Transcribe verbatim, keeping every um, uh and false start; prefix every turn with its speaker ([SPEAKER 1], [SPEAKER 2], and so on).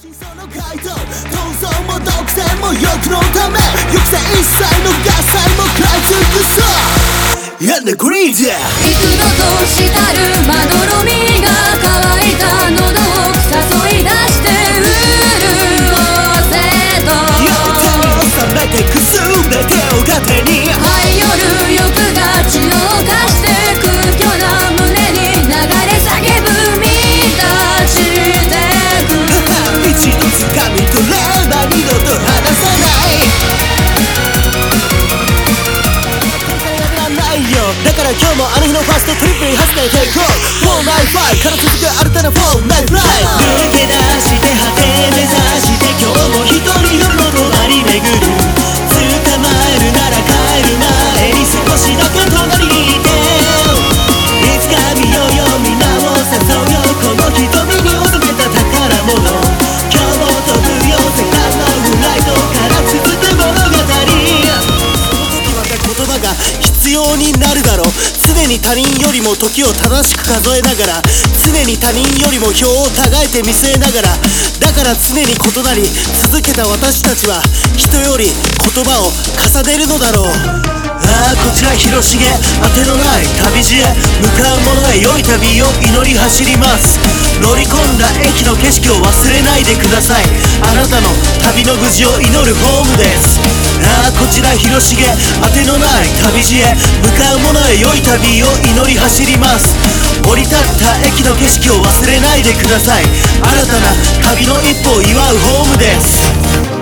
[SPEAKER 1] その回答闘争も独占も欲のため抑制一切のガサイも食らい尽くそう And the greed
[SPEAKER 2] 幾度としたるまどろみが乾いた喉を誘い出して潤せと
[SPEAKER 1] 手に収めてくすべてを糧に
[SPEAKER 2] 這い寄る欲が血を貸して空虚な胸に流れ叫ぶ身たちで
[SPEAKER 1] 一度掴み取れば二度と離さないだから今日もあの日のファーストトリップに発電テイクオフ フォーナインファイブ から続く新たなフォーナインフライ抜け出して果て目指して今日も一人夜の隣巡る捕まえるなら帰る前に少しだけ隣にいていつか見ようよみんなを誘うよこの瞳に収めた宝物今日も飛ぶよセカンドフライトから続く物語その時また言葉が必要になるだろう常に他人よりも時を正しく数えながら常に他人よりも票をたがえて見据えながらだから常に異なり続けた私たちは人より言葉を重ねるのだろうああこちら広重当てのない旅路へ向かう者へ良い旅を祈り走ります乗り込んだ駅の景色を忘れないでくださいあなたの旅の無事を祈るホームですああこちら広重当てのない旅路へ向かう者へ良い旅を祈り走ります降り立った駅の景色を忘れないでください新たな旅の一歩を祝うホームです